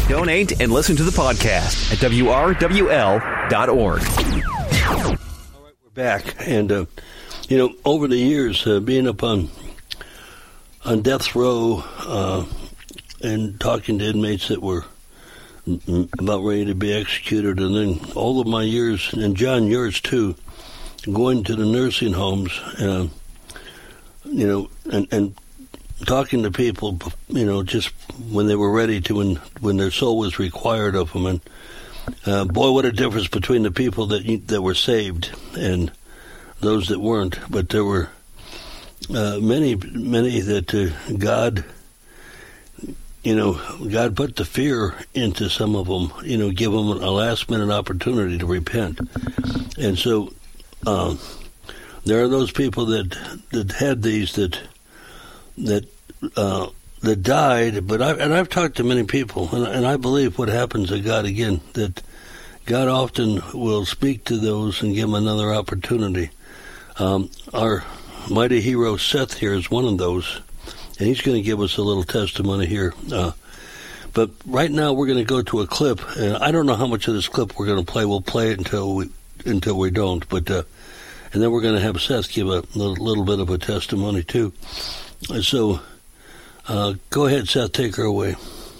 Donate and listen to the podcast at WRWL.org. All right, we're back. And, over the years, being up on death row and talking to inmates that were about ready to be executed, and then all of my years, and John, yours too, going to the nursing homes, and talking to people, just when they were ready to, when their soul was required of them. And boy, what a difference between the people that were saved and those that weren't. But there were many that God put the fear into some of them, give them a last-minute opportunity to repent. And so there are those people that had these that died. But I've talked to many people, and I believe what happens to God again, that God often will speak to those and give them another opportunity. Our mighty hero Seth here is one of those, and he's going to give us a little testimony here. But right now we're going to go to a clip, and I don't know how much of this clip we're going to play. We'll play it until we don't. But and then we're going to have Seth give a little bit of a testimony too. So go ahead, Seth, take her away.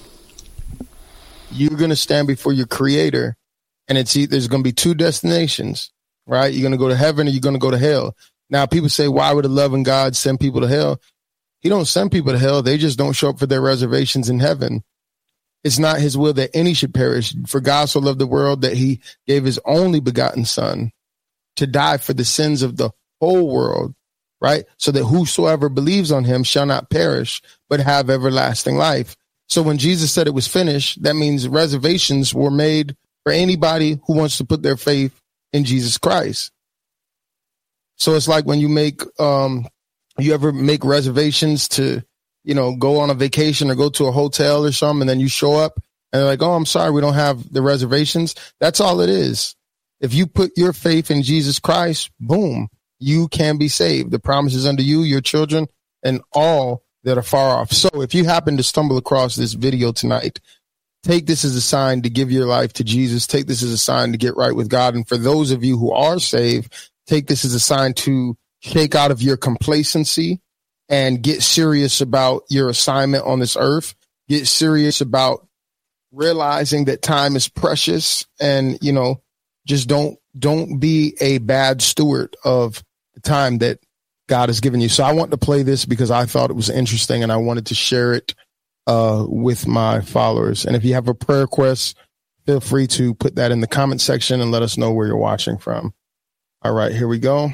You're going to stand before your Creator, and there's going to be two destinations, right? You're going to go to heaven or you're going to go to hell. Now, people say, why would a loving God send people to hell? He don't send people to hell. They just don't show up for their reservations in heaven. It's not his will that any should perish. For God so loved the world that he gave his only begotten son to die for the sins of the whole world, right? So that whosoever believes on him shall not perish, but have everlasting life. So when Jesus said it was finished, that means reservations were made for anybody who wants to put their faith in Jesus Christ. So it's like when you you ever make reservations to, go on a vacation or go to a hotel or something, and then you show up and they're like, oh, I'm sorry, we don't have the reservations. That's all it is. If you put your faith in Jesus Christ, boom, you can be saved. The promise is unto you, your children, and all that are far off. So if you happen to stumble across this video tonight, take this as a sign to give your life to Jesus. Take this as a sign to get right with God. And for those of you who are saved, take this as a sign to shake out of your complacency and get serious about your assignment on this earth. Get serious about realizing that time is precious, and, just don't be a bad steward of the time that God has given you. So I want to play this because I thought it was interesting and I wanted to share it with my followers. And if you have a prayer request, feel free to put that in the comment section and let us know where you're watching from. All right, here we go.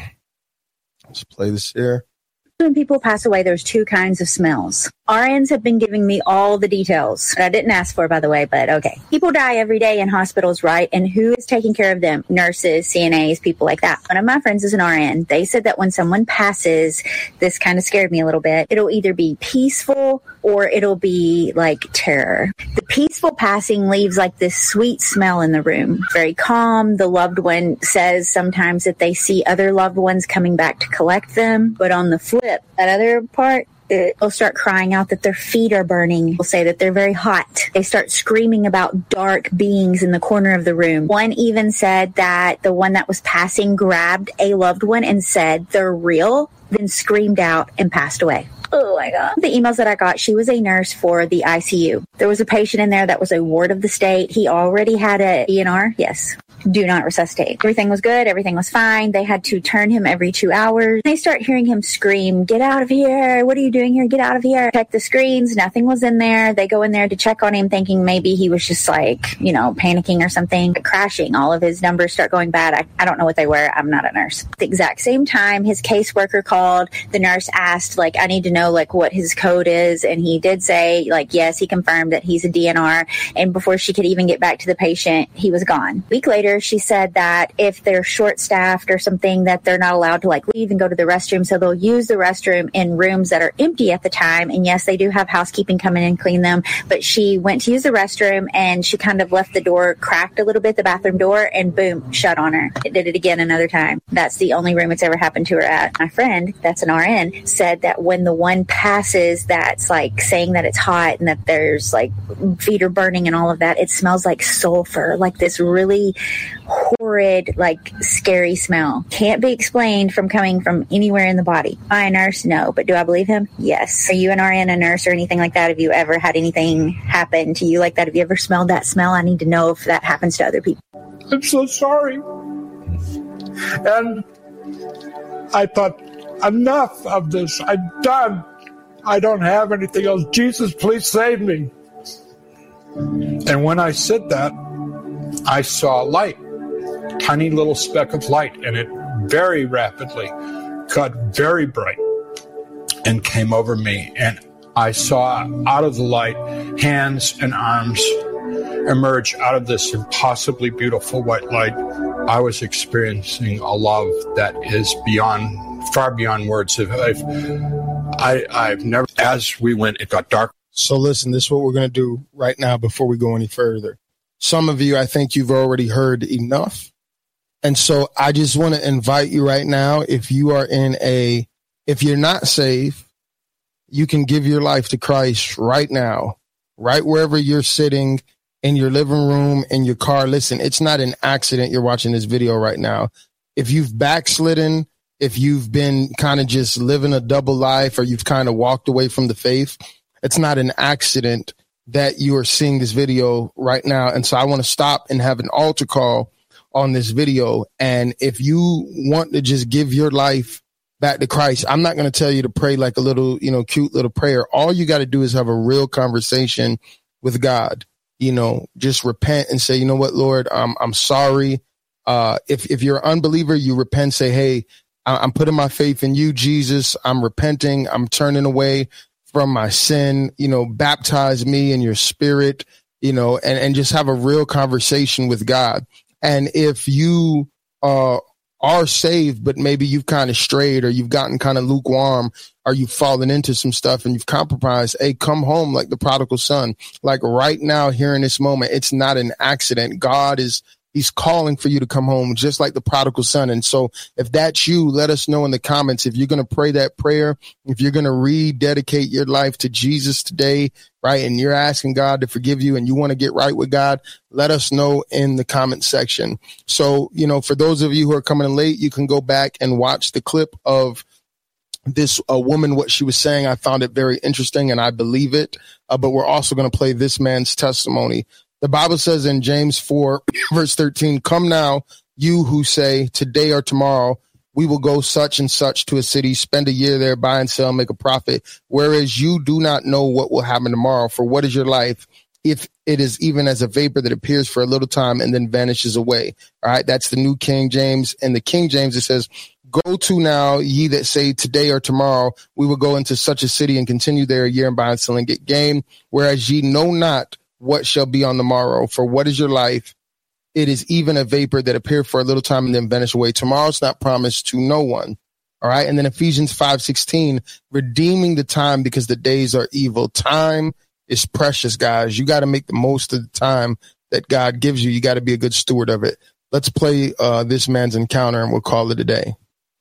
Let's play this here. When people pass away, there's two kinds of smells. RNs have been giving me all the details. I didn't ask for, by the way, but okay. People die every day in hospitals, right? And who is taking care of them? Nurses, CNAs, people like that. One of my friends is an RN. They said that when someone passes, this kind of scared me a little bit. It'll either be peaceful or it'll be like terror. The peaceful passing leaves like this sweet smell in the room. Very calm. The loved one says sometimes that they see other loved ones coming back to collect them. But on the flip, that other part, they'll start crying out that their feet are burning. They'll say that they're very hot. They start screaming about dark beings in the corner of the room. One even said that the one that was passing grabbed a loved one and said, they're real, then screamed out and passed away. Oh my God. The emails that I got, she was a nurse for the ICU. There was a patient in there that was a ward of the state. He already had a DNR. Yes. Do not resuscitate. Everything was good. Everything was fine. They had to turn him every 2 hours. They start hearing him scream, get out of here. What are you doing here? Get out of here. Check the screens. Nothing was in there. They go in there to check on him thinking maybe he was just panicking or something, crashing. All of his numbers start going bad. I don't know what they were. I'm not a nurse. At the exact same time, his caseworker called. The nurse asked, I need to know, what his code is. And he did say, yes, he confirmed that he's a DNR. And before she could even get back to the patient, he was gone. A week later, earlier, she said that if they're short-staffed or something, that they're not allowed to like leave and go to the restroom. So they'll use the restroom in rooms that are empty at the time. And yes, they do have housekeeping come in and clean them. But she went to use the restroom and she kind of left the door cracked a little bit, the bathroom door, and boom, shut on her. It did it again another time. That's the only room it's ever happened to her at. My friend, that's an RN, said that when the one passes that's like saying that it's hot and that there's like feet are burning and all of that, it smells like sulfur, like this really horrid, like scary smell. Can't be explained from coming from anywhere in the body. Am I a nurse? No. But do I believe him? Yes. Are you an RN, a nurse, or anything like that? Have you ever had anything happen to you like that? Have you ever smelled that smell? I need to know if that happens to other people. I'm so sorry. And I thought, enough of this. I'm done. I don't have anything else. Jesus, please save me. And when I said that, I saw light, tiny little speck of light, and it very rapidly got very bright and came over me. And I saw out of the light hands and arms emerge out of this impossibly beautiful white light. I was experiencing a love that is far beyond words. I've never, as we went, it got dark. So listen, this is what we're going to do right now before we go any further. Some of you, I think you've already heard enough. And so I just want to invite you right now, if you're not saved, you can give your life to Christ right now, right wherever you're sitting, in your living room, in your car. Listen, it's not an accident you're watching this video right now. If you've backslidden, if you've been kind of just living a double life, or you've kind of walked away from the faith, it's not an accident that you are seeing this video right now. And so I want to stop and have an altar call on this video. And if you want to just give your life back to Christ, I'm not going to tell you to pray like a little, cute little prayer. All you got to do is have a real conversation with God. Just repent and say, you know what, Lord, I'm sorry. If you're an unbeliever, you repent, say, hey, I'm putting my faith in you, Jesus. I'm repenting. I'm turning away from my sin, baptize me in your spirit, and just have a real conversation with God. And if you are saved, but maybe you've kind of strayed, or you've gotten kind of lukewarm, or you've fallen into some stuff and you've compromised, hey, come home like the prodigal son. Like right now, here in this moment, it's not an accident. God He's calling for you to come home, just like the prodigal son. And so if that's you, let us know in the comments. If you're going to pray that prayer, if you're going to rededicate your life to Jesus today, right, and you're asking God to forgive you and you want to get right with God, let us know in the comment section. So, for those of you who are coming in late, you can go back and watch the clip of this woman, what she was saying. I found it very interesting and I believe it. But we're also going to play this man's testimony. The Bible says in James 4, verse 13, come now, you who say today or tomorrow, we will go such and such to a city, spend a year there, buy and sell, make a profit. Whereas you do not know what will happen tomorrow. For what is your life? If it is even as a vapor that appears for a little time and then vanishes away. All right. That's the New King James. And the King James, it says, go to now, ye that say today or tomorrow, we will go into such a city and continue there a year and buy and sell and get gain. Whereas ye know not what shall be on the morrow. For what is your life? It is even a vapor that appear for a little time and then vanish away. Tomorrow's not promised to no one. All right. And then Ephesians 5:16, redeeming the time because the days are evil. Time is precious, guys. You got to make the most of the time that God gives you. You got to be a good steward of it. Let's play this man's encounter and we'll call it a day.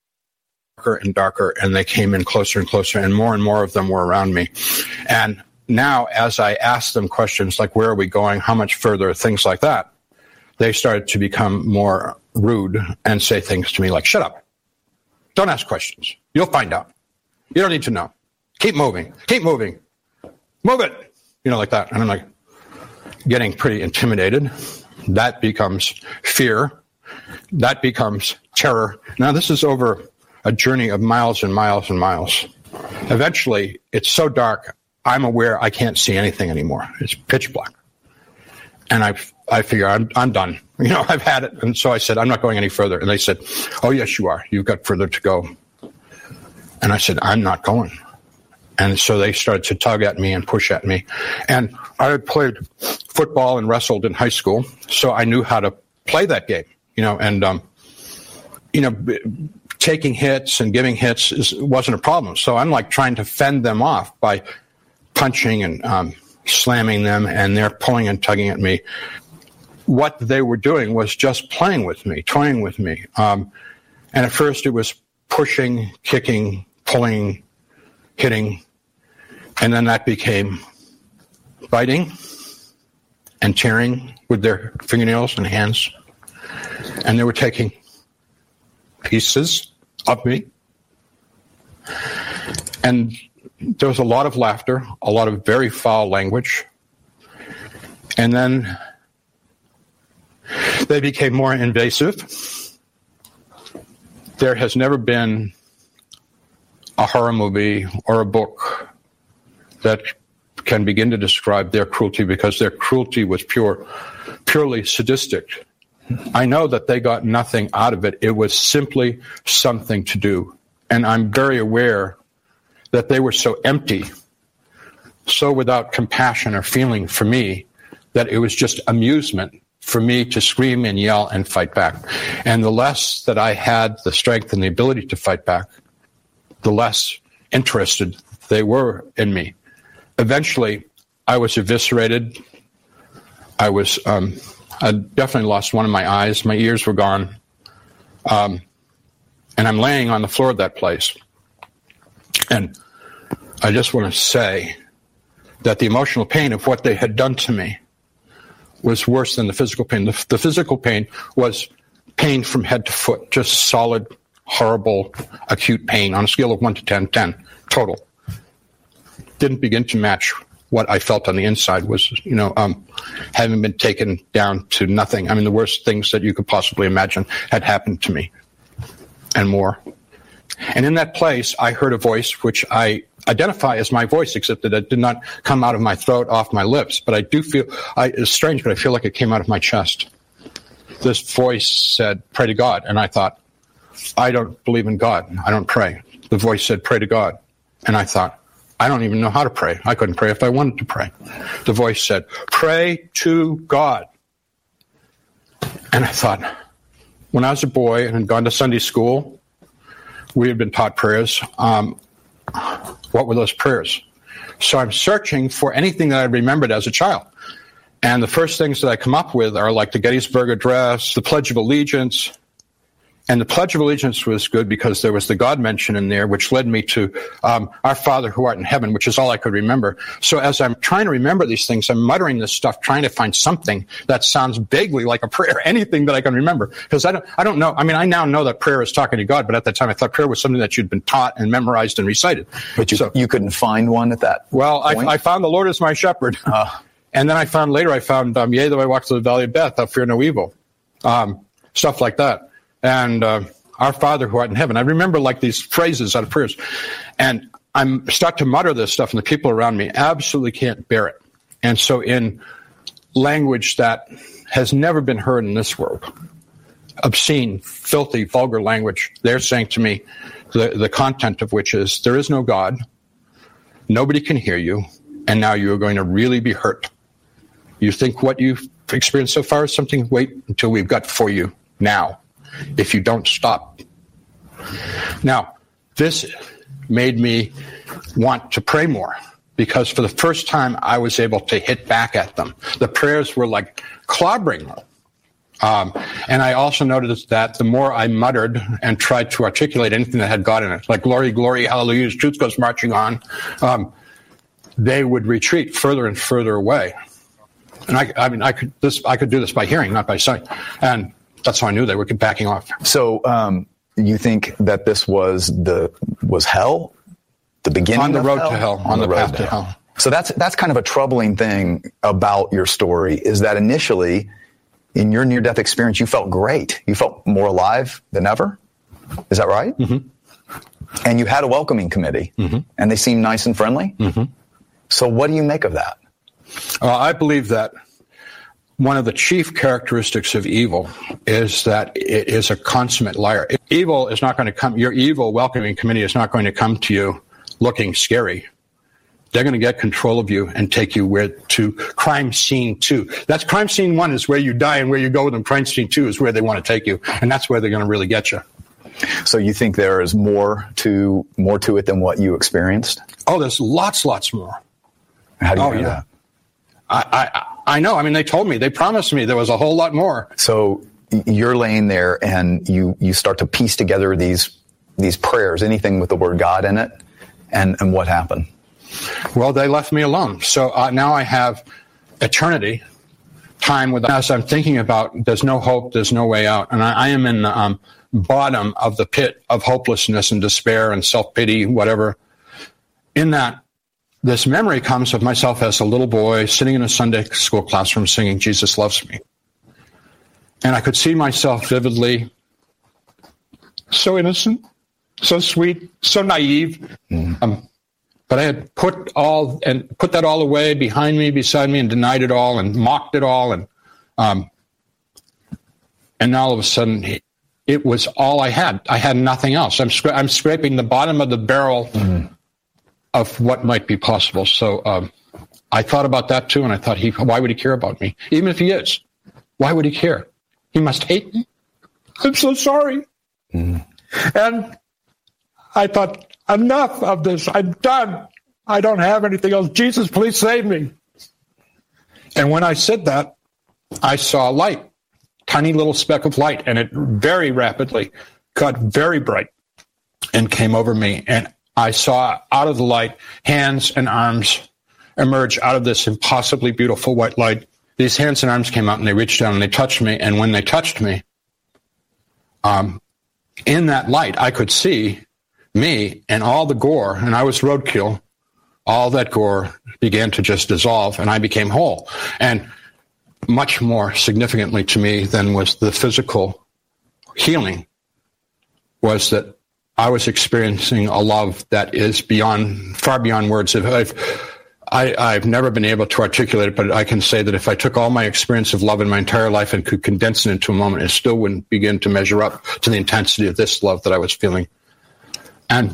Darker and darker, and they came in closer and closer, and more of them were around me. And now, as I asked them questions like, where are we going? How much further? Things like that. They started to become more rude and say things to me like, shut up. Don't ask questions. You'll find out. You don't need to know. Keep moving. Keep moving. Move it. Like that. And I'm like getting pretty intimidated. That becomes fear. That becomes terror. Now, this is over a journey of miles and miles and miles. Eventually, it's so dark, I'm aware I can't see anything anymore. It's pitch black. And I figure I'm done. I've had it. And so I said, I'm not going any further. And they said, oh, yes, you are. You've got further to go. And I said, I'm not going. And so they started to tug at me and push at me. And I had played football and wrestled in high school, so I knew how to play that game, and taking hits and giving hits wasn't a problem. So I'm like trying to fend them off by punching and slamming them, and they're pulling and tugging at me. What they were doing was just playing with me, toying with me. And at first it was pushing, kicking, pulling, hitting, and then that became biting and tearing with their fingernails and hands. And they were taking pieces of me. And there was a lot of laughter, a lot of very foul language. And then they became more invasive. There has never been a horror movie or a book that can begin to describe their cruelty, because their cruelty was purely sadistic. I know that they got nothing out of it. It was simply something to do. And I'm very aware that they were so empty, so without compassion or feeling for me, that it was just amusement for me to scream and yell and fight back. And the less that I had the strength and the ability to fight back, the less interested they were in me. Eventually, I was eviscerated. I definitely lost one of my eyes. My ears were gone. And I'm laying on the floor of that place. And I just want to say that the emotional pain of what they had done to me was worse than the physical pain. The physical pain was pain from head to foot, just solid, horrible, acute pain on a scale of 1 to 10, 10 total. Didn't begin to match what I felt on the inside was, having been taken down to nothing. I mean, the worst things that you could possibly imagine had happened to me and more. And in that place, I heard a voice which I identify as my voice, except that it did not come out of my throat, off my lips. But I do feel, it's strange, but I feel like it came out of my chest. This voice said, "Pray to God." And I thought, I don't believe in God. I don't pray. The voice said, "Pray to God." And I thought, I don't even know how to pray. I couldn't pray if I wanted to pray. The voice said, "Pray to God." And I thought, when I was a boy and had gone to Sunday school, we had been taught prayers. What were those prayers? So I'm searching for anything that I remembered as a child. And the first things that I come up with are like the Gettysburg Address, the Pledge of Allegiance. And the Pledge of Allegiance was good because there was the God mention in there, which led me to Our Father who art in heaven, which is all I could remember. So as I'm trying to remember these things, I'm muttering this stuff, trying to find something that sounds vaguely like a prayer, anything that I can remember. Because I don't know. I mean, I now know that prayer is talking to God, but at that time I thought prayer was something that you'd been taught and memorized and recited. But you couldn't find one at that point? I found the Lord as my shepherd. And then I found, yea, though I walk through the valley of death, I'll fear no evil. Stuff like that. And Our Father who art in heaven. I remember like these phrases out of prayers. And I'm start to mutter this stuff, and the people around me absolutely can't bear it. And so in language that has never been heard in this world, obscene, filthy, vulgar language, they're saying to me, the content of which is, there is no God, nobody can hear you, and now you are going to really be hurt. You think what you've experienced so far is something? Wait until we've got for you now, if you don't stop. Now, this made me want to pray more, because for the first time I was able to hit back at them. The prayers were like clobbering them. And I also noticed that the more I muttered and tried to articulate anything that had God in it, like glory, glory, hallelujah, truth goes marching on, they would retreat further and further away. And I could do this by hearing, not by sight. And that's how I knew they were backing off. So you think that this was hell? The beginning on the of road hell? To hell, on the path to hell. So that's kind of a troubling thing about your story, is that initially in your near-death experience, you felt great. You felt more alive than ever. Is that right? Mm-hmm. And you had a welcoming committee, mm-hmm. and they seemed nice and friendly. Mm-hmm. So what do you make of that? I believe that one of the chief characteristics of evil is that it is a consummate liar. Evil is not going to come, your evil welcoming committee is not going to come to you looking scary. they're going to get control of you and take you to crime scene 2. That's crime scene 1 is where you die, and where you go with them. Crime scene 2 is where they want to take you, and that's where they're going to really get you. So you think there is more to it than what you experienced? Oh, there's lots more. How do you know that? I know. I mean, they told me, they promised me there was a whole lot more. So you're laying there and you start to piece together these prayers, anything with the word God in it, and what happened? Well, they left me alone. So now I have eternity, time with, as I'm thinking about, there's no hope, there's no way out. And I am in the bottom of the pit of hopelessness and despair and self-pity, whatever. In that, this memory comes of myself as a little boy sitting in a Sunday school classroom singing Jesus Loves Me. And I could see myself vividly, so innocent, so sweet, so naive. But I had put that all away behind me, beside me, and denied it all and mocked it all. And now all of a sudden, it was all I had. I had nothing else. I'm scraping the bottom of the barrel of what might be possible. So I thought about that too, and I thought, why would he care about me? Even if he is, why would he care? He must hate me. I'm so sorry. And I thought, enough of this. I'm done. I don't have anything else. Jesus, please save me. And when I said that, I saw a light, tiny little speck of light, and it very rapidly got very bright and came over me. And I saw out of the light hands and arms emerge out of this impossibly beautiful white light. These hands and arms came out, and they reached down and they touched me. And when they touched me, in that light, I could see me and all the gore, and I was roadkill. All that gore began to just dissolve, and I became whole. And much more significantly to me than was the physical healing was that I was experiencing a love that is far beyond words. I've never been able to articulate it, but I can say that if I took all my experience of love in my entire life and could condense it into a moment, it still wouldn't begin to measure up to the intensity of this love that I was feeling. And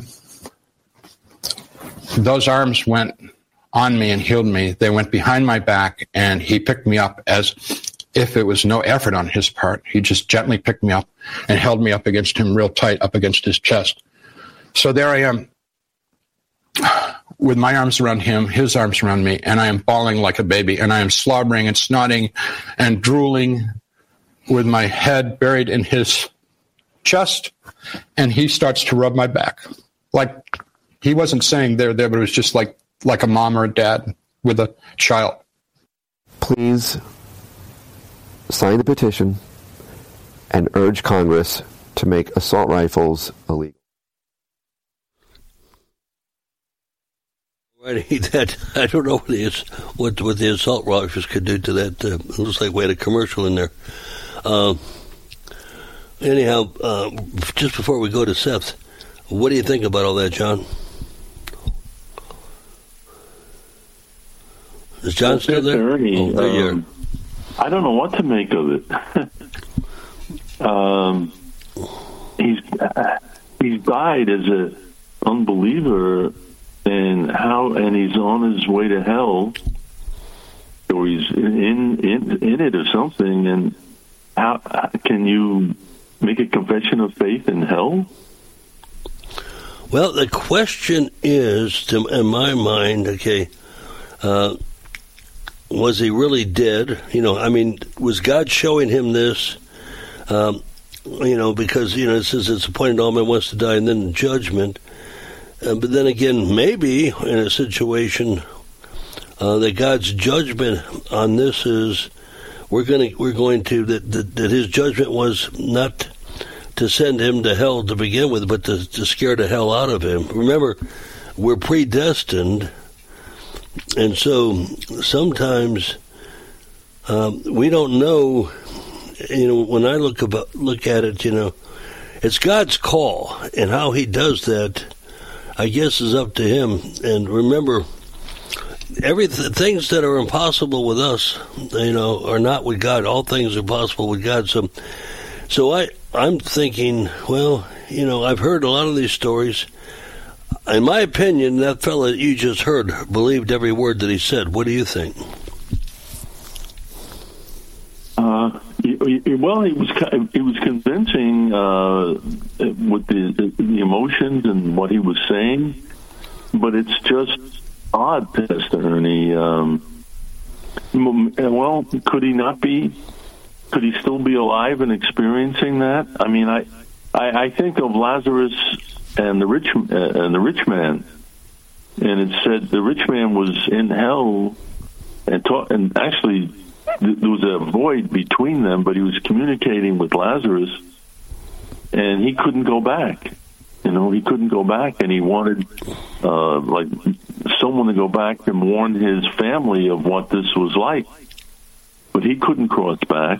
those arms went on me and healed me. They went behind my back, and he picked me up as if it was no effort on his part. He just gently picked me up and held me up against him real tight, up against his chest. So there I am with my arms around him, his arms around me, and I am bawling like a baby, and I am slobbering and snotting and drooling with my head buried in his chest, and he starts to rub my back. Like, he wasn't saying there, but it was just like a mom or a dad with a child. Please sign the petition and urge Congress to make assault rifles illegal. I don't know what the assault rifles could do to that. It looks like we had a commercial in there. Anyhow, just before we go to Seth, what do you think about all that, John? Is John still there? Ernie, there you are. I don't know what to make of it. He's died as an unbeliever, and he's on his way to hell, or he's in it or something. And how can you make a confession of faith in hell? Well, the question is, in my mind, okay, was he really dead? Was God showing him this? Because, it says it's appointed all men wants to die and then judgment. But then again, maybe in a situation that God's judgment on this is that his judgment was not to send him to hell to begin with, but to scare the hell out of him. Remember, we're predestined, and so sometimes we don't know. When I look at it, it's God's call, and how He does that, I guess, is up to Him. And remember, things that are impossible with us, are not with God. All things are possible with God. So I'm thinking, well, I've heard a lot of these stories. in my opinion, that fella that you just heard believed every word that he said. What do you think? Well, he was convincing with the emotions and what he was saying, but it's just odd, Pastor Ernie. Well, could he not be? Could he still be alive and experiencing that? I mean, I think of Lazarus and the rich man, and it said the rich man was in hell and actually there was a void between them, but he was communicating with Lazarus, and he couldn't go back. He couldn't go back, and he wanted like someone to go back and warn his family of what this was like, but he couldn't cross back.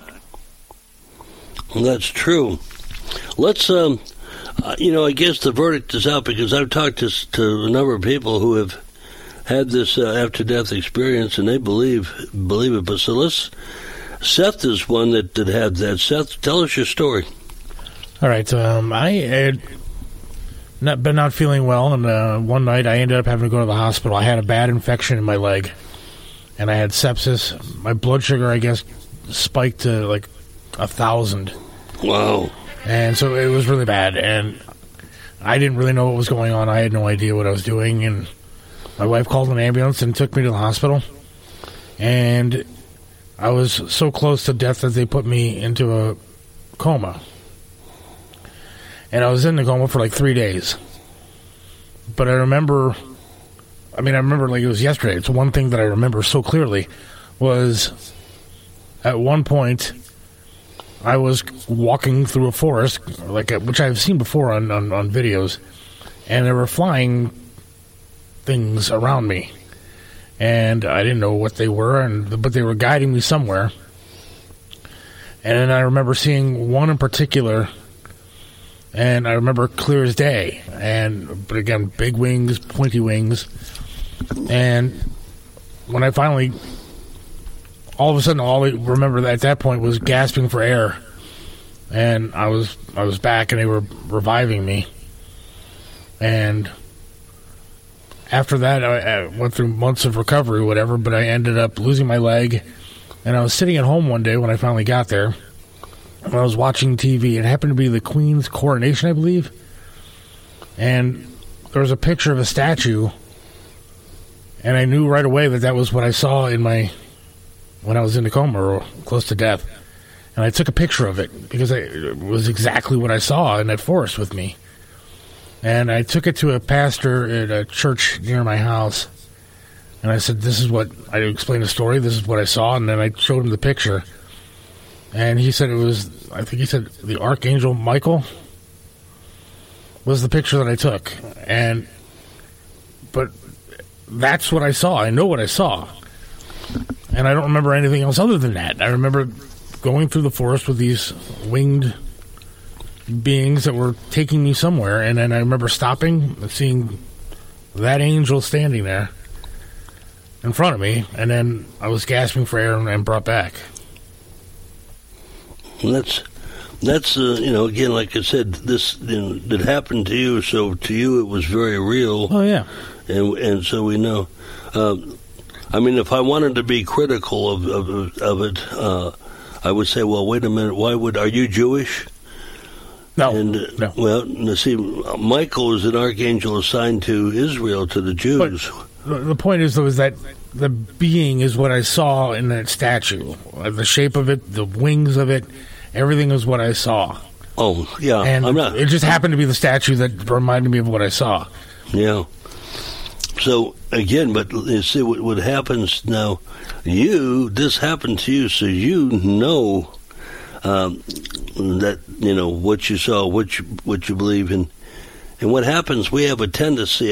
Well, that's true. Let's, I guess the verdict is out because I've talked to a number of people who have had this after-death experience, and they believe it. But so Seth is one that had that. Seth, tell us your story. All right. I had been not feeling well, and one night I ended up having to go to the hospital. I had a bad infection in my leg, and I had sepsis. My blood sugar, I guess, spiked to like 1,000. Wow. And so it was really bad, and I didn't really know what was going on. I had no idea what I was doing, and my wife called an ambulance and took me to the hospital, and I was so close to death that they put me into a coma. And I was in the coma for like 3 days. But I remember like it was yesterday. It's one thing that I remember so clearly was at one point I was walking through a forest, which I've seen before on videos, and there were flying things around me. And I didn't know what they were, but they were guiding me somewhere. And then I remember seeing one in particular, and I remember clear as day. But again, big wings, pointy wings. And when I finally, all of a sudden, all I remember at that point was gasping for air. And I was back, and they were reviving me. And after that, I went through months of recovery, whatever, but I ended up losing my leg. And I was sitting at home one day when I finally got there, and I was watching TV. It happened to be the Queen's coronation, I believe. And there was a picture of a statue, and I knew right away that was what I saw when I was in the coma or close to death. And I took a picture of it because it was exactly what I saw in that forest with me. And I took it to a pastor at a church near my house. And I said, I explained the story, this is what I saw. And then I showed him the picture. And he said the Archangel Michael was the picture that I took. But that's what I saw. I know what I saw. And I don't remember anything else other than that. I remember going through the forest with these winged beings that were taking me somewhere, and then I remember stopping and seeing that angel standing there in front of me, and then I was gasping for air and brought back. That's again, like I said, this that happened to you, so to you it was very real. Oh yeah, and so we know. If I wanted to be critical of it, I would say, well, wait a minute, are you Jewish? No. No. Well, see, Michael is an archangel assigned to Israel, to the Jews. But the point is, though, is that the being is what I saw in that statue. The shape of it, the wings of it, everything is what I saw. Oh, yeah. And it just happened to be the statue that reminded me of what I saw. Yeah. So, again, but you see what happens now, this happened to you, so you know that, what you saw, what you believe in. And what happens, we have a tendency,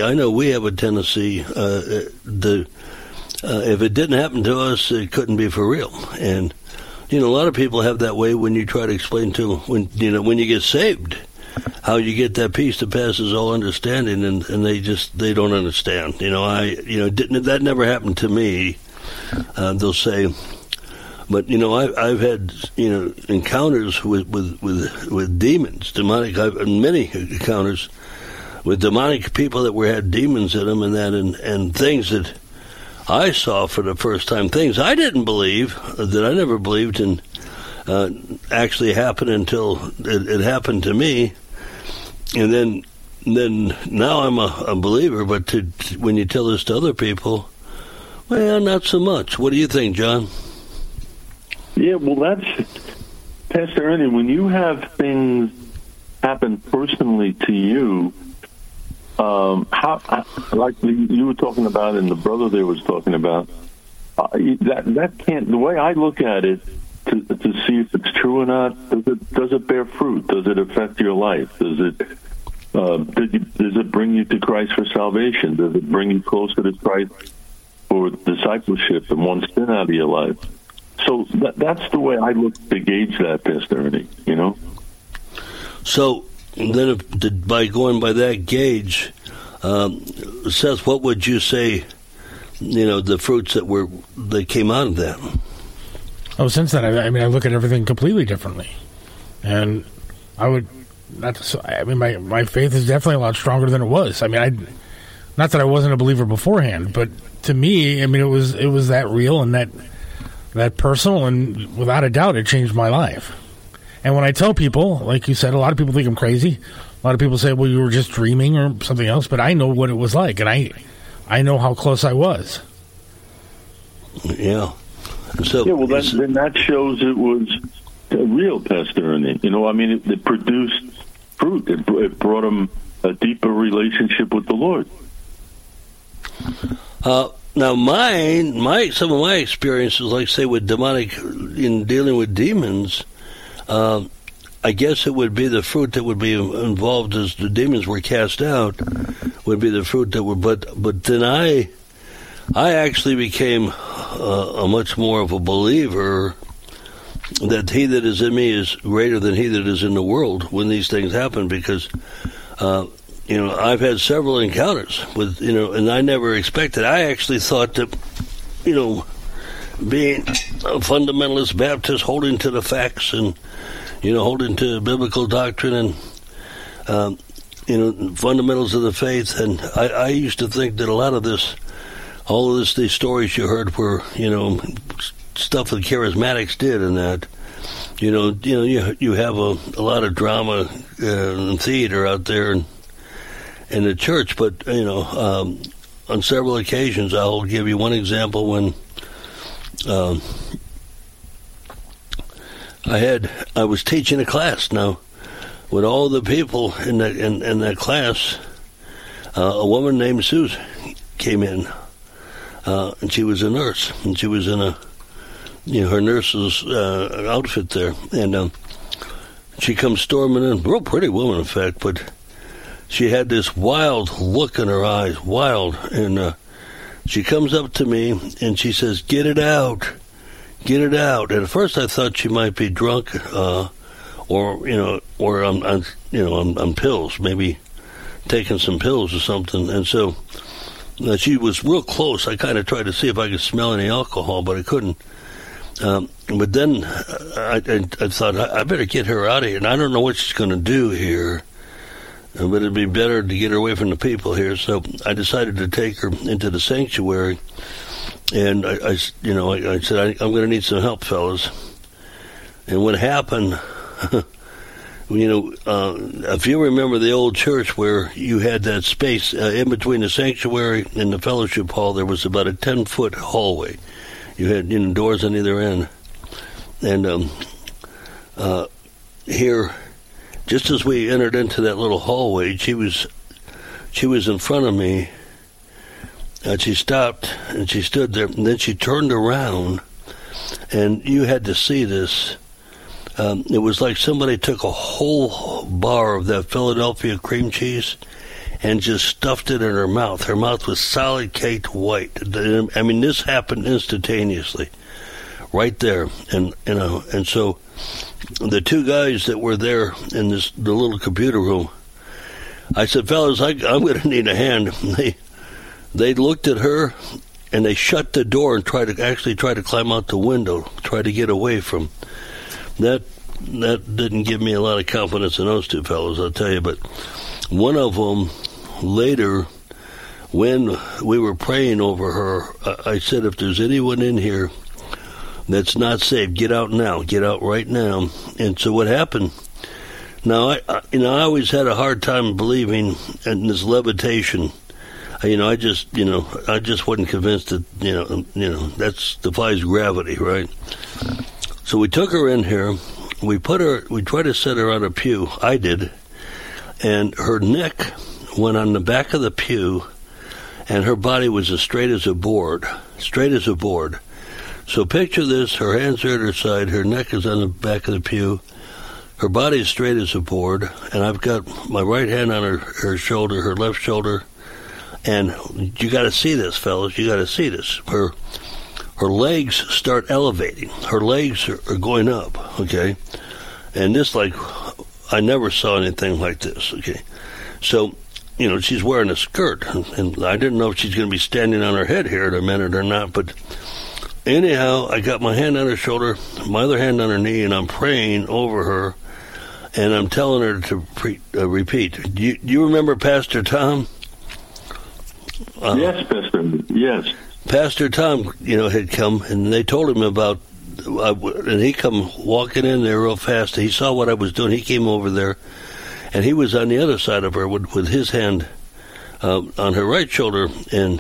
if it didn't happen to us, it couldn't be for real. And, a lot of people have that way when you try to explain when you get saved, how you get that peace that passes all understanding, and they don't understand. That never happened to me. They'll say, but I've had encounters with demons, demonic. I've had many encounters, with demonic people that had demons in them and that, and things that I saw for the first time, things I didn't believe, that I never believed in, actually happened until it happened to me. And then now I'm a believer, but when you tell this to other people, well, not so much. What do you think, John? Yeah, well, that's, Pastor Ernie, when you have things happen personally to you, how, like you were talking about and the brother there was talking about, that can't, the way I look at it, to see if it's true or not, does it bear fruit? Does it affect your life? Does it bring you to Christ for salvation? Does it bring you closer to Christ for discipleship and one sin out of your life? So that's the way I look to gauge that, Pastor Ernie, you know? So then by going by that gauge, Seth, what would you say, the fruits that came out of that? Oh, since then, I look at everything completely differently. And I would, my faith is definitely a lot stronger than it was. Not that I wasn't a believer beforehand, but to me, it was that real and that personal, and without a doubt, it changed my life. And when I tell people, like you said, a lot of people think I'm crazy. A lot of people say, well, you were just dreaming or something else, but I know what it was like, and I know how close I was. Yeah. So, yeah, well, then that shows it was real, Pastor Ernie. It produced fruit. It brought him a deeper relationship with the Lord. Now, some of my experiences, like say with demonic, in dealing with demons, I guess it would be the fruit that would be involved as the demons were cast out, would be the fruit that were. But then I actually became a much more of a believer that he that is in me is greater than he that is in the world when these things happen, because I've had several encounters with, and I never expected. I actually thought that, being a fundamentalist Baptist, holding to the facts and, holding to biblical doctrine and, fundamentals of the faith. And I used to think that a lot of this, all of these stories you heard were, stuff that charismatics did, and that, you have a lot of drama and theater out there in the church. But, on several occasions, I'll give you one example when I was teaching a class. Now, with all the people in that class, a woman named Susan came in, and she was a nurse, and she was in her nurse's outfit there, and she comes storming in, real pretty woman, in fact, but she had this wild look in her eyes, and she comes up to me and she says, "Get it out, get it out." And at first I thought she might be drunk, or on pills, maybe taking some pills or something. And so she was real close. I kind of tried to see if I could smell any alcohol, but I couldn't. But then I thought, I better get her out of here. And I don't know what she's going to do here, but it'd be better to get her away from the people here. So I decided to take her into the sanctuary, and I said, I'm going to need some help, fellas. And what happened, if you remember the old church where you had that space in between the sanctuary and the fellowship hall, there was about a 10-foot hallway. You had doors on either end. And here, just as we entered into that little hallway, she was in front of me, and she stopped, and she stood there, and then she turned around, and you had to see this. It was like somebody took a whole bar of that Philadelphia cream cheese and just stuffed it in her mouth. Her mouth was solid caked white. I mean, this happened instantaneously, right there. And so the two guys that were there in the little computer room, I said, "Fellas, I'm going to need a hand." They looked at her, and they shut the door and tried to climb out the window, try to get away from that. That didn't give me a lot of confidence in those two fellows, I'll tell you. But one of them later, when we were praying over her, I said, if there's anyone in here that's not saved, get out now. Get out right now. And so what happened? Now, I always had a hard time believing in this levitation. I just wasn't convinced that, that defies gravity, right? So we took her in here. We tried to set her on a pew. I did. And her neck went on the back of the pew, and her body was as straight as a board. Straight as a board. So picture this. Her hands are at her side. Her neck is on the back of the pew. Her body is straight as a board. And I've got my right hand on her shoulder, her left shoulder. And you got to see this, fellas. You got to see this. Her legs start elevating. Her legs are going up, okay? And this, I never saw anything like this, okay? So, she's wearing a skirt, and I didn't know if she's going to be standing on her head here in a minute or not, but anyhow, I got my hand on her shoulder, my other hand on her knee, and I'm praying over her, and I'm telling her to repeat. Do you remember Pastor Tom? Yes, Pastor. Yes. Pastor Tom, had come, and they told him about, and he come walking in there real fast. He saw what I was doing. He came over there, and he was on the other side of her with his hand on her right shoulder, and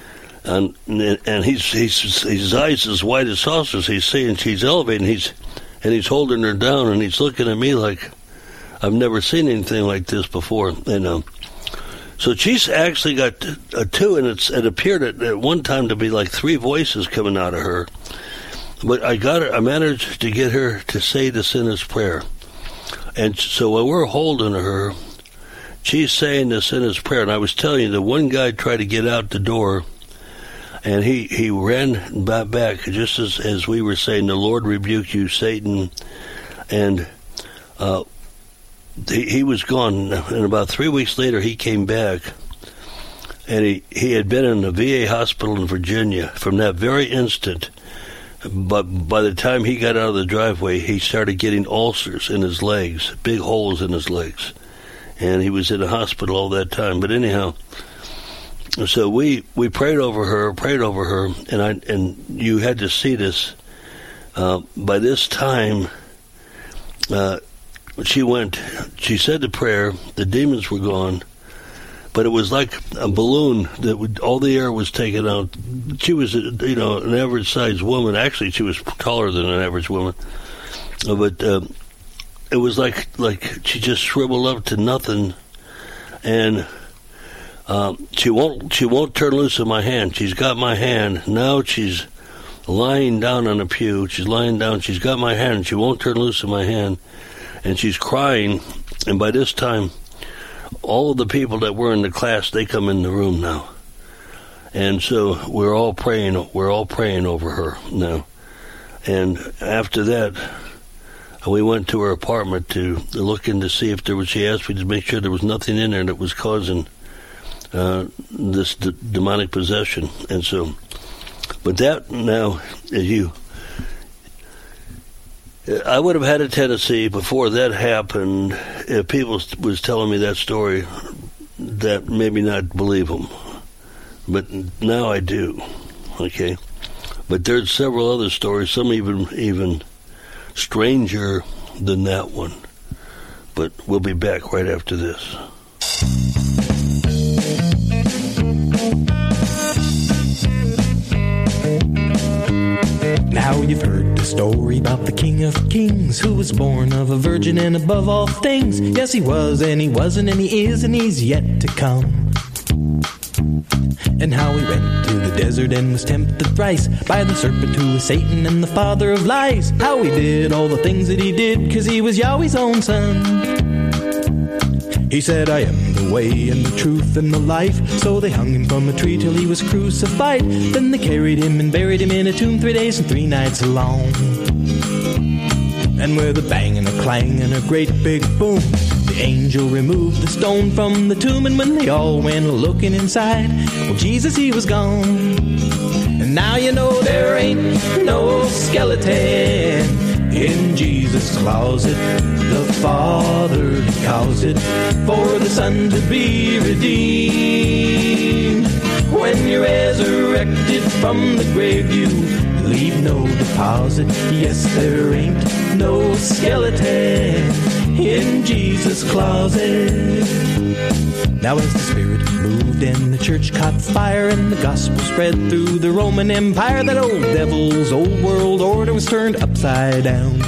his eyes as wide as saucers. He's seeing she's elevating. He's holding her down, and he's looking at me like I've never seen anything like this before, and. So she's actually got two, and it appeared at one time to be like three voices coming out of her. But I managed to get her to say the sinner's prayer. And so when we're holding her, she's saying the sinner's prayer. And I was telling you, the one guy tried to get out the door, and he ran back, just as we were saying, the Lord rebuke you, Satan. And he was gone, and about 3 weeks later he came back, and he had been in a VA hospital in Virginia from that very instant. But by the time he got out of the driveway, he started getting ulcers in his legs, big holes in his legs, and he was in a hospital all that time. But anyhow, so we prayed over her, and you had to see this. By this time, she said the prayer, the demons were gone, but it was like a balloon that all the air was taken out. She was, an average-sized woman. Actually, she was taller than an average woman, but it was like she just shriveled up to nothing, and she won't turn loose of my hand. She's got my hand. Now she's lying down on a pew. She's lying down. She's got my hand. She won't turn loose of my hand. And she's crying, and by this time, all of the people that were in the class, they come in the room now. And so we're all praying over her now. And after that, we went to her apartment to look in to see if there was, she asked me to make sure there was nothing in there that was causing this demonic possession. And so, but that now, I would have had a tendency before that happened, if people was telling me that story, that maybe not believe them. But now I do, okay? But there's several other stories, some even stranger than that one. But we'll be back right after this. Now you've heard the story about the King of Kings, who was born of a virgin and above all things. Yes, he was, and he wasn't, and he is, and he's yet to come. And how he went to the desert and was tempted thrice by the serpent who was Satan and the father of lies. How he did all the things that he did, 'cause he was Yahweh's own son. He said, I am the way and the truth and the life. So they hung him from a tree till he was crucified. Then they carried him and buried him in a tomb 3 days and 3 nights long. And with a bang and a clang and a great big boom, the angel removed the stone from the tomb. And when they all went looking inside, well, Jesus, he was gone. And now you know there ain't no skeleton in Jesus' closet. The Father caused it for the Son to be redeemed. When you're resurrected from the grave, you leave no deposit. Yes, there ain't no skeleton in Jesus' closet. Now as the Spirit moved and the church caught fire and the gospel spread through the Roman Empire, that old devil's old world order was turned upside down.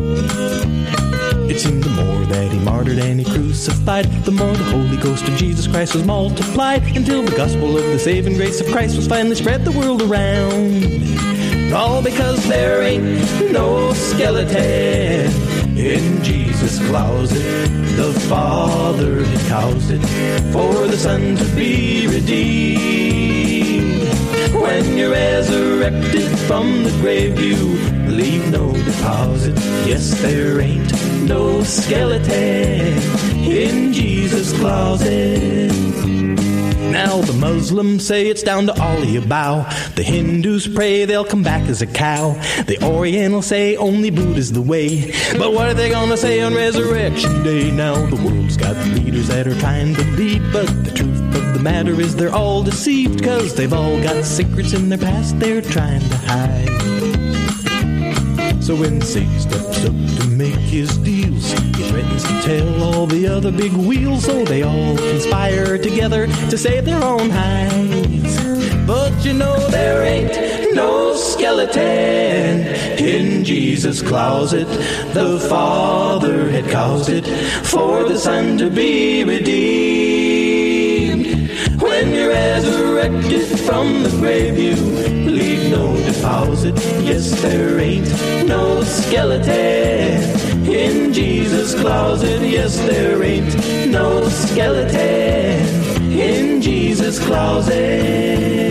It seemed the more that he martyred and he crucified, the more the Holy Ghost of Jesus Christ was multiplied, until the gospel of the saving grace of Christ was finally spread the world around. All because there ain't no skeleton in Jesus' closet. The Father had caused it for the Son to be redeemed. When you're resurrected from the grave, you leave no deposit. Yes, there ain't no skeleton in Jesus' closet. Now the Muslims say it's down to all of you bow. The Hindus pray they'll come back as a cow. The Orientals say only Buddha's the way. But what are they gonna say on Resurrection Day? Now the world's got leaders that are trying to lead, but the truth of the matter is they're all deceived, 'cause they've all got secrets in their past they're trying to hide. So when Satan steps up to make his deals, he threatens to tell all the other big wheels, so they all conspire together to save their own hides. But you know there ain't no skeleton in Jesus' closet. The Father had caused it for the Son to be redeemed. When you're resurrected from the grave, you leave no deposit. Yes, there ain't no skeleton in Jesus' closet. Yes, there ain't no skeleton in Jesus' closet.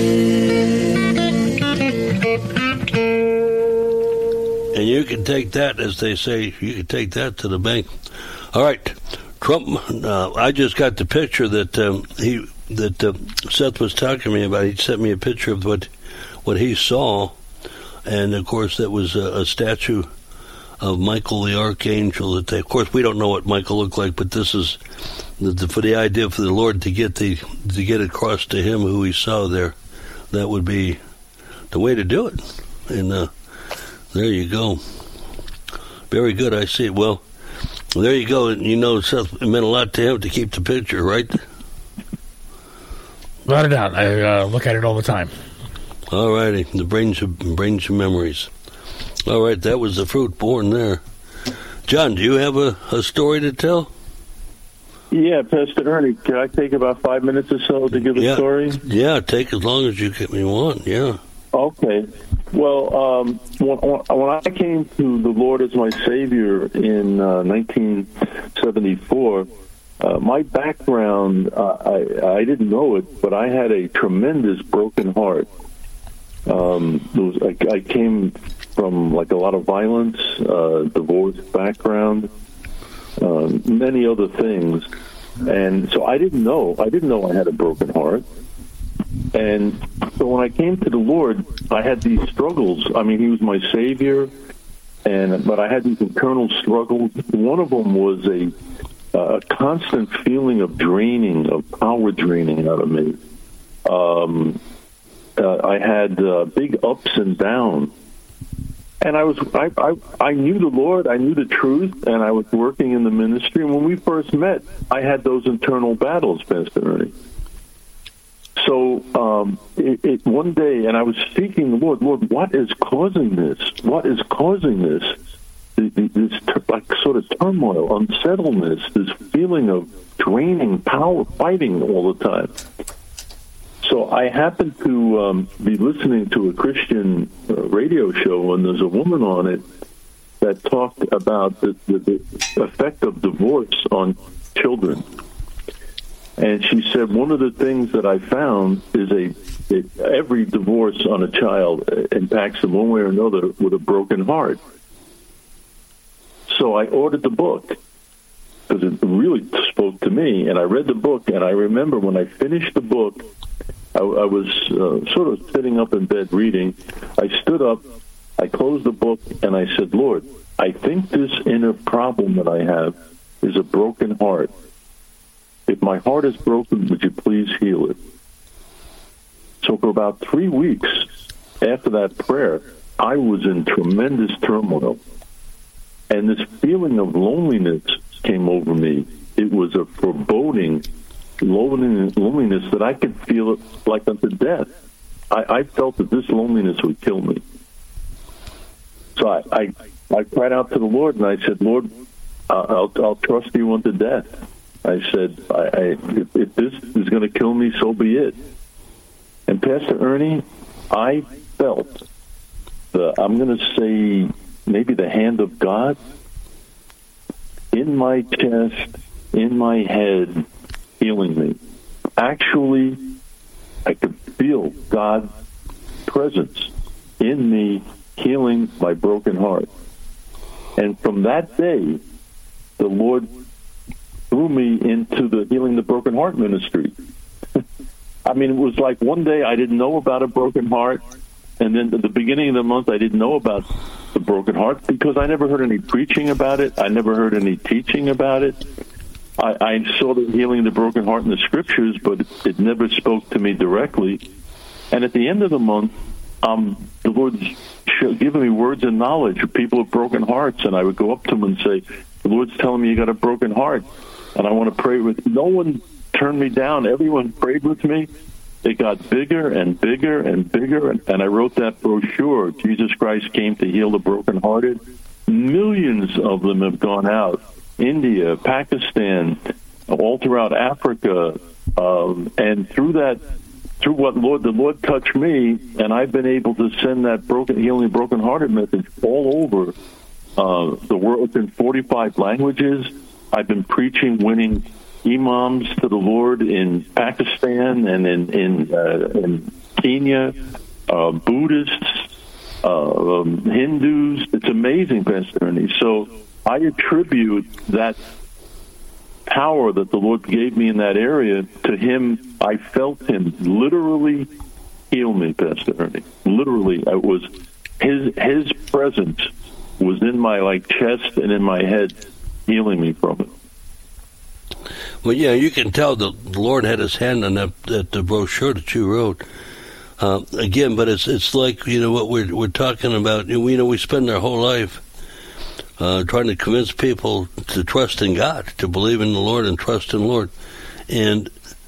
And you can take that, as they say, you can take that to the bank. All right, Trump. I just got the picture that Seth was talking to me about. He sent me a picture of what he saw, and of course that was a statue of Michael the Archangel. That of course we don't know what Michael looked like, but this is for the idea for the Lord to get across to him who he saw there. That would be the way to do it, and there you go. Very good. I see it. Well, there you go. You know, Seth, it meant a lot to him to keep the picture, right? Without a doubt. I look at it all the time. All righty. The brings you memories. All right. That was the fruit born there. John, do you have a story to tell? Yeah, Pastor Ernie, can I take about 5 minutes or so to give a story? Yeah, take as long as you want, yeah. Okay. Well, when I came to the Lord as my Savior in 1974, my background, I didn't know it, but I had a tremendous broken heart. I came from like a lot of violence, divorce background, many other things. And so I didn't know I had a broken heart. And so when I came to the Lord, I had these struggles. I mean, he was my Savior, but I had these internal struggles. One of them was a constant feeling of power draining out of me. I had big ups and downs. And I knew the Lord, I knew the truth, and I was working in the ministry. And when we first met, I had those internal battles, Pastor Ernie. So one day, and I was seeking the Lord, what is causing this? What is causing this? This like sort of turmoil, unsettledness, this feeling of draining power, fighting all the time. So I happened to be listening to a Christian radio show, and there's a woman on it that talked about the effect of divorce on children. And she said one of the things that I found is every divorce on a child impacts them one way or another with a broken heart. So I ordered the book because it really spoke to me, and I read the book, and I remember when I finished the book, I was sort of sitting up in bed reading. I stood up, I closed the book and I said, Lord, I think this inner problem that I have is a broken heart. If my heart is broken, would you please heal it? So for about 3 weeks after that prayer, I was in tremendous turmoil. And this feeling of loneliness came over me. It was a foreboding loneliness that I could feel like unto death. I felt that this loneliness would kill me. So I cried out to the Lord, and I said, Lord, I'll trust you unto death. I said, if this is going to kill me, so be it. And Pastor Ernie, I felt I'm going to say maybe the hand of God in my chest, in my head, healing me. Actually, I could feel God's presence in me, healing my broken heart. And from that day, the Lord threw me into the Healing the Broken Heart ministry. I mean, it was like one day I didn't know about a broken heart, and then at the beginning of the month I didn't know about the broken heart because I never heard any preaching about it. I never heard any teaching about it. I saw the Healing the Broken Heart in the scriptures, but it never spoke to me directly. And at the end of the month, the Lord's giving me words of knowledge of people with broken hearts, and I would go up to them and say, the Lord's telling me you got a broken heart, and I want to pray with you. No one turned me down. Everyone prayed with me. It got bigger and bigger and bigger, and I wrote that brochure, Jesus Christ Came to Heal the Brokenhearted. Millions of them have gone out. India, Pakistan, all throughout Africa, and through what the Lord touched me, and I've been able to send that healing brokenhearted message all over the world in 45 languages. I've been preaching, winning imams to the Lord in Pakistan and in Kenya, Buddhists, Hindus. It's amazing, Pastor Ernie. So I attribute that power that the Lord gave me in that area to Him. I felt Him literally heal me, Pastor Ernie. Literally, it was His presence was in my chest and in my head, healing me from it. Well, yeah, you can tell the Lord had His hand on that brochure that you wrote. Again, but it's like what we're talking about. We spend our whole life trying to convince people to trust in God, to believe in the Lord and trust in the Lord. And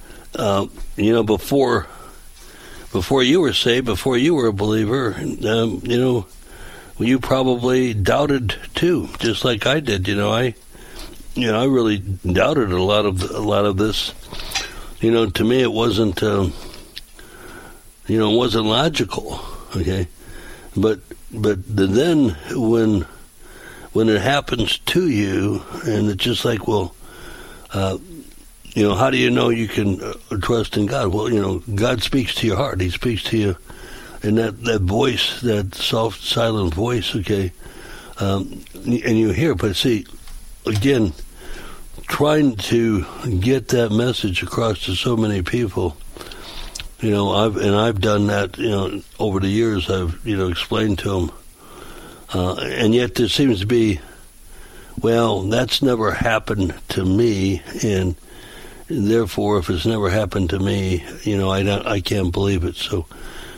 before you were saved, before you were a believer, you probably doubted too, just like I did. I really doubted a lot of this. To me, it wasn't. It wasn't logical. Okay, but then when it happens to you, and it's just like, well, how do you know you can trust in God? Well, God speaks to your heart. He speaks to you in that voice, that soft, silent voice, okay? And you hear, but see, again, trying to get that message across to so many people, I've done that, over the years. I've, explained to them. And yet there seems to be, well, that's never happened to me, and therefore, if it's never happened to me, I can't believe it. So,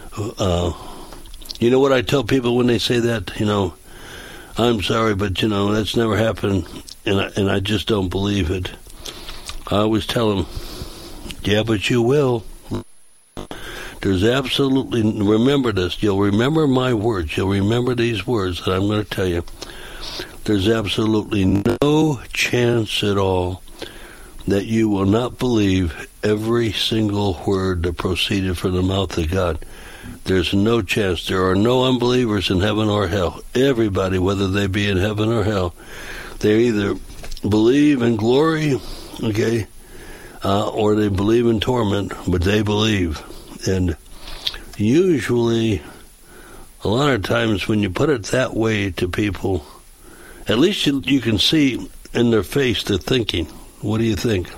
what I tell people when they say that, I'm sorry, but that's never happened, and I just don't believe it. I always tell them, yeah, but you will. There's absolutely, remember this, you'll remember my words, you'll remember these words that I'm going to tell you. There's absolutely no chance at all that you will not believe every single word that proceeded from the mouth of God. There's no chance. There are no unbelievers in heaven or hell. Everybody, whether they be in heaven or hell, they either believe in glory, okay, or they believe in torment, but they believe. And usually, a lot of times when you put it that way to people, at least you can see in their face they're thinking. What do you think?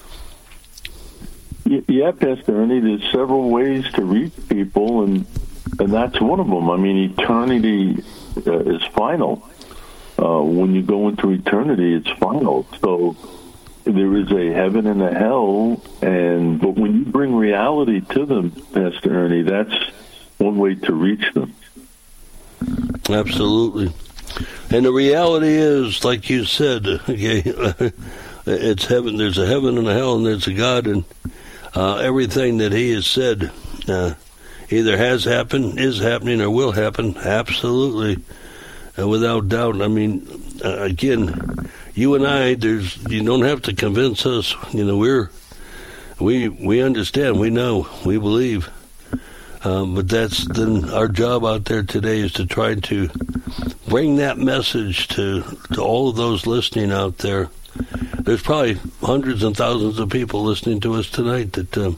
Yeah, Pastor Ernie, there's several ways to reach people, and And that's one of them. I mean, eternity is final. When you go into eternity, it's final. So there is a heaven and a hell, but when you bring reality to them, Pastor Ernie, that's one way to reach them. Absolutely. And the reality is, like you said, okay, it's heaven. There's a heaven and a hell, and there's a God, and everything that He has said either has happened, is happening, or will happen. Absolutely, without doubt. I mean, again, you and I, you don't have to convince us. You know, we understand, we know, we believe. But that's then our job out there today is to try to bring that message to all of those listening out there. There's probably hundreds and thousands of people listening to us tonight that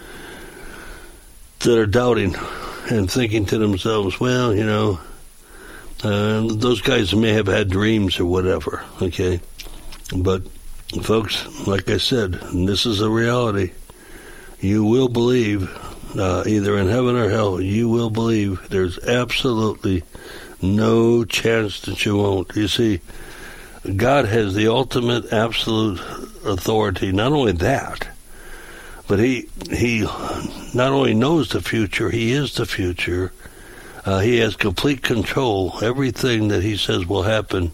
are doubting and thinking to themselves, well, you know, those guys may have had dreams or whatever, okay? But, folks, like I said, and this is a reality, you will believe, either in heaven or hell, you will believe. There's absolutely no chance that you won't. You see, God has the ultimate absolute authority. Not only that, but he not only knows the future, He is the future. He has complete control. Everything that He says will happen,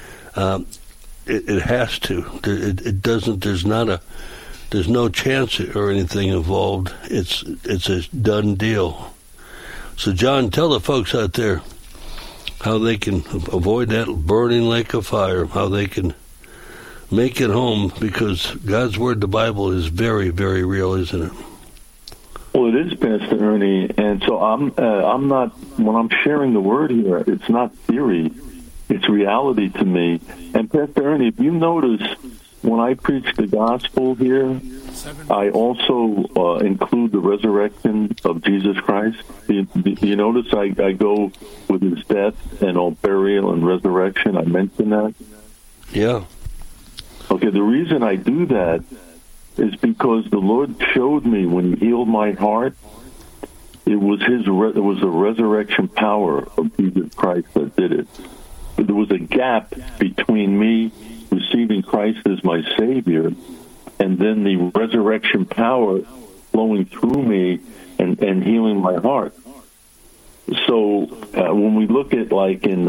it has to. It doesn't. There's no chance or anything involved. It's a done deal. So, John, tell the folks out there how they can avoid that burning lake of fire, how they can make it home, because God's Word, the Bible, is very, very real, isn't it? Well, it is, Pastor Ernie, and so I'm not, when I'm sharing the Word here, it's not theory, it's reality to me. And Pastor Ernie, if you notice, when I preach the gospel here, I also include the resurrection of Jesus Christ. You notice I go with His death and all burial and resurrection. I mention that. Yeah. Okay, the reason I do that is because the Lord showed me when He healed my heart, it was the resurrection power of Jesus Christ that did it. But there was a gap between me receiving Christ as my Savior and then the resurrection power flowing through me and healing my heart. So when we look at, like, in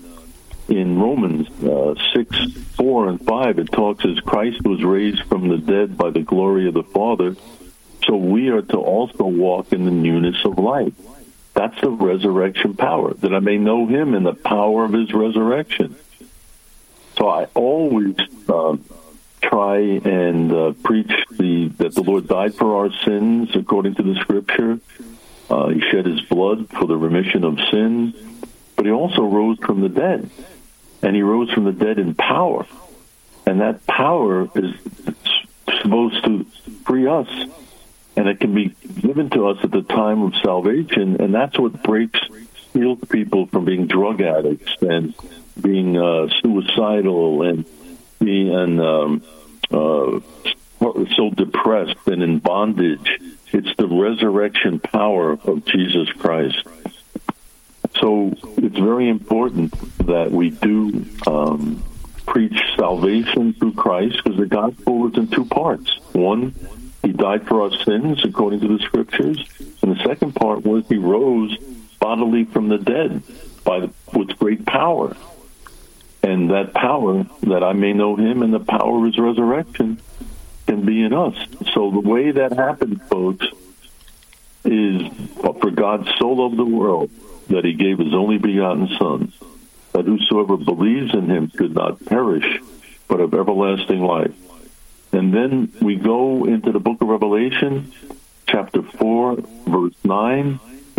Romans 6:4-5, it talks as Christ was raised from the dead by the glory of the Father, so we are to also walk in the newness of life. That's the resurrection power, that I may know Him in the power of His resurrection. So I always try and preach that the Lord died for our sins according to the Scripture. He shed His blood for the remission of sins, but He also rose from the dead, and He rose from the dead in power. And that power is supposed to free us, and it can be given to us at the time of salvation, and that's what heals people from being drug addicts and being suicidal and being so depressed and in bondage. It's the resurrection power of Jesus Christ. So it's very important that we do preach salvation through Christ, because the gospel is in two parts. One, He died for our sins according to the Scriptures, and the second part was He rose bodily from the dead with great power. And that power, that I may know Him and the power of His resurrection, can be in us. So the way that happens, folks, is for God so loved the world that He gave His only begotten Son, that whosoever believes in Him should not perish, but have everlasting life. And then we go into the book of Revelation, chapter 5, verse 9,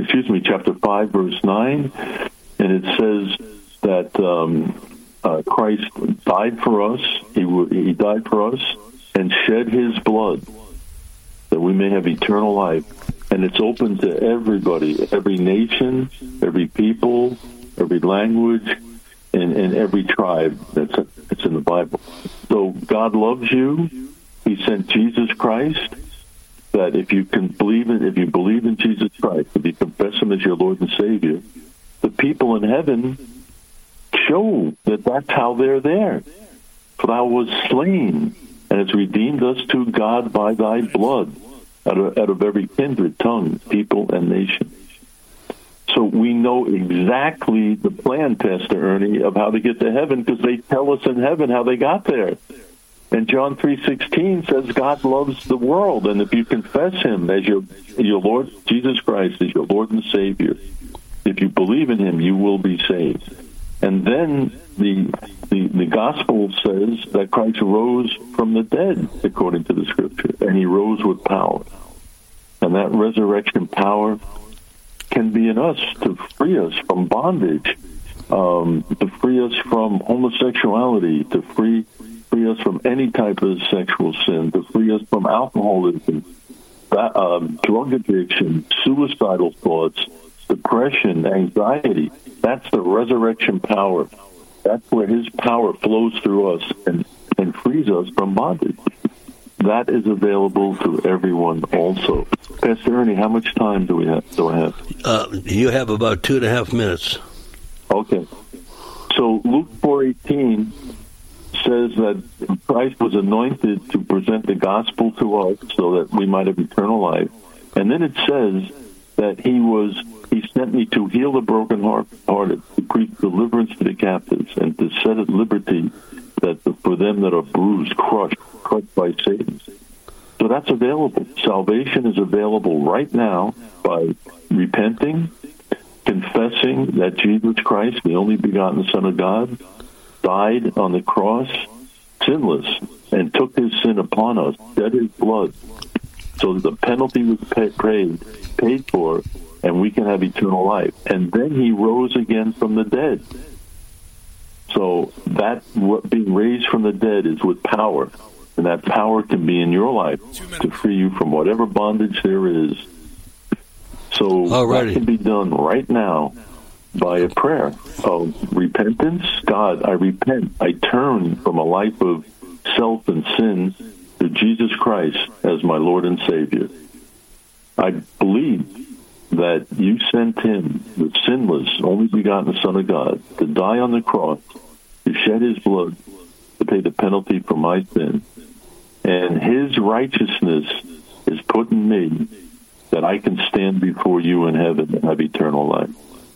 and it says that Christ died for us. He died for us and shed His blood that we may have eternal life. And it's open to everybody, every nation, every people, every language, and every tribe. It's in the Bible. So God loves you. He sent Jesus Christ, that if you believe in Jesus Christ, if you confess Him as your Lord and Savior, the people in heaven show that that's how they're there. For thou was slain, and has redeemed us to God by thy blood, out of every kindred, tongue, people, and nation. So we know exactly the plan, Pastor Ernie, of how to get to heaven, because they tell us in heaven how they got there. And John 3:16 says God loves the world, and if you confess Him as your Lord, Jesus Christ, as your Lord and Savior, if you believe in Him, you will be saved. And then the gospel says that Christ rose from the dead, according to the Scripture, and He rose with power. And that resurrection power can be in us to free us from bondage, to free us from homosexuality, to free us from any type of sexual sin, to free us from alcoholism, drug addiction, suicidal thoughts, depression, anxiety. That's the resurrection power. That's where His power flows through us and frees us from bondage. That is available to everyone also. Pastor Ernie, how much time do I have? You have about 2.5 minutes. Okay. So Luke 4:18 says that Christ was anointed to present the gospel to us so that we might have eternal life. And then it says that He sent me to heal the brokenhearted, to preach deliverance to the captives, and to set at liberty for them that are bruised, crushed by Satan. So that's available. Salvation is available right now by repenting, confessing that Jesus Christ, the only begotten Son of God, died on the cross, sinless, and took His sin upon us, shed His blood, so that the penalty was paid for, and we can have eternal life. And then He rose again from the dead. So that being raised from the dead is with power, and that power can be in your life to free you from whatever bondage there is. So that can be done right now by a prayer of repentance. God, I repent. I turn from a life of self and sin to Jesus Christ as my Lord and Savior. I believe that you sent Him, the sinless, only begotten Son of God, to die on the cross, to shed His blood, to pay the penalty for my sin. And His righteousness is put in me that I can stand before you in heaven and have eternal life.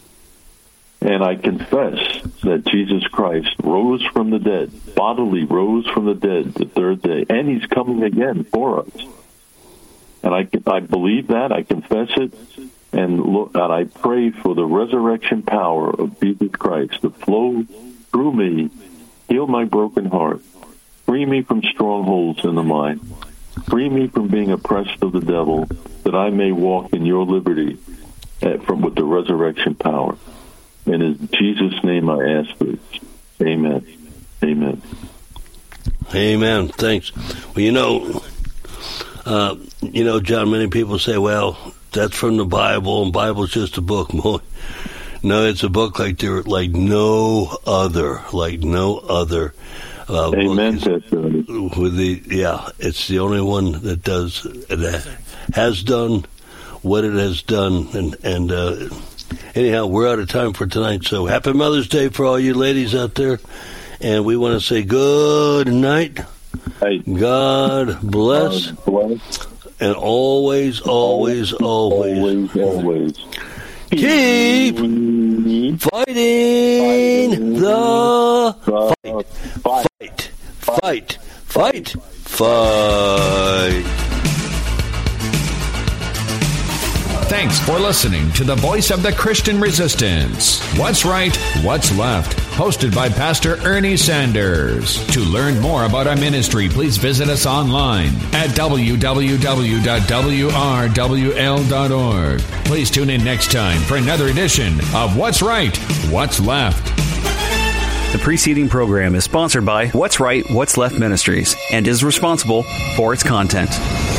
And I confess that Jesus Christ rose from the dead, bodily rose from the dead the third day, and He's coming again for us. And I believe that, I confess it, and I pray for the resurrection power of Jesus Christ to flow through me, heal my broken heart, free me from strongholds in the mind, free me from being oppressed of the devil, that I may walk in your liberty with the resurrection power. And in Jesus' name I ask this. Amen. Amen. Amen. Thanks. Well, John, many people say, well, that's from the Bible, and Bible's just a book. No, it's a book like no other. Amen. It's the only one that has done what it has done. And anyhow, we're out of time for tonight. So happy Mother's Day for all you ladies out there. And we want to say good night. Hey. God bless. And always keep fighting the fight. Thanks for listening to the Voice of the Christian Resistance. What's Right, What's Left? Hosted by Pastor Ernie Sanders. To learn more about our ministry, please visit us online at www.wrwl.org. Please tune in next time for another edition of What's Right, What's Left? The preceding program is sponsored by What's Right, What's Left Ministries and is responsible for its content.